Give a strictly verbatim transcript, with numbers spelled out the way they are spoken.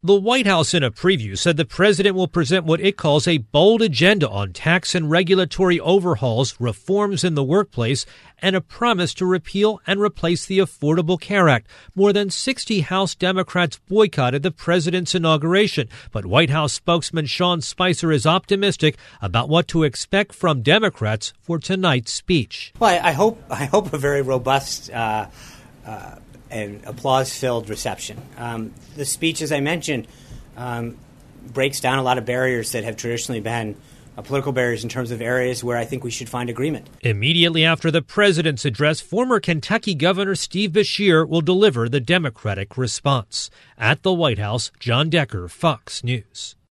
The White House, in a preview, said the president will present what it calls a bold agenda on tax and regulatory overhauls, reforms in the workplace, and a promise to repeal and replace the Affordable Care Act. More than sixty House Democrats boycotted the president's inauguration, but White House spokesman Sean Spicer is optimistic about what to expect from Democrats for tonight's speech. Well, I, I hope I hope a very robust uh, uh, and applause-filled reception. Um, the speech, as I mentioned, um, breaks down a lot of barriers that have traditionally been uh, political barriers in terms of areas where I think we should find agreement. Immediately after the president's address, former Kentucky Governor Steve Beshear will deliver the Democratic response. At the White House, John Decker, Fox News.